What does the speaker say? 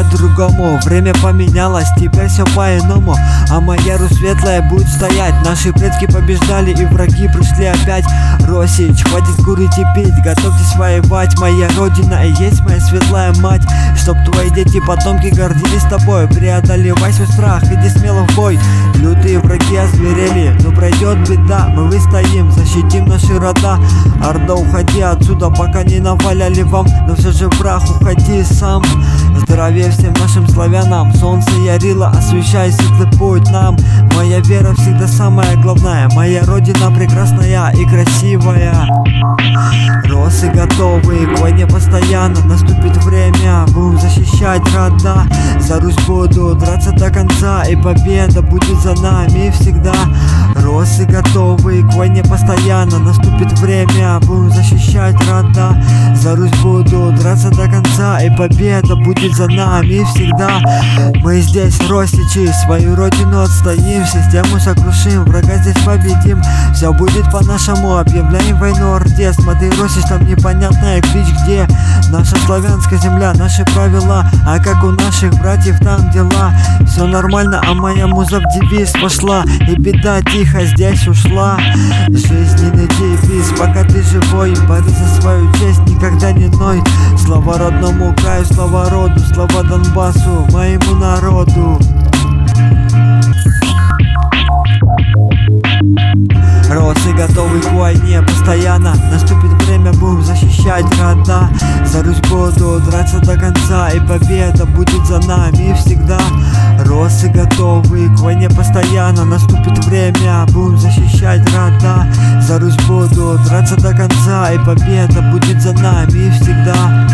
по-другому. Время поменялось, теперь все по-иному. А моя Русь светлая будет стоять. Наши предки побеждали и враги пришли опять. Росич, хватит курить и пить, готовьтесь воевать. Моя родина и есть моя светлая мать. Чтоб твои дети, потомки гордились тобой. Преодолевай свой страх, иди смело в бой. Лютые враги озверели, но пройдет беда. Мы выстоим, защитим наши рода. Орда, уходи отсюда, пока не наваляли вам. Но все же враг, уходи сам. Здравия всем нашим славянам. Солнце ярило, освещай светлый путь нам. Моя вера всегда самая главная. Моя родина прекрасная и красивая. Росы готовы к войне постоянно. Наступит время, будем защищать рода. За Русь буду драться до конца, и победа будет за нами всегда. Росы готовы к войне постоянно. Наступит время, будем защищать рода. За Русь буду драться до конца, и победа будет за нами всегда. Мы здесь, росичи, свою родину отстоим. Систему сокрушим, врага здесь победим. Все будет по-нашему, объявляем войну Орде. Смотри, Росич, там непонятная клич, где наша славянская земля, наши правила. А как у наших братьев там дела? Все нормально, а моя муза в девиз пошла. И беда тихо здесь ушла. Жизненный девиз, пока ты живой, борись за свою честь, никогда не ной. Слава родному краю, слава роду, слава Донбассу, моему народу. Росы готовы к войне постоянно. Наступит время, будем защищать рода. За Русь буду драться до конца, и победа будет за нами всегда. Росы готовы к войне постоянно. Наступит время, будем защищать рода. За Русь буду драться до конца, и победа будет за нами всегда.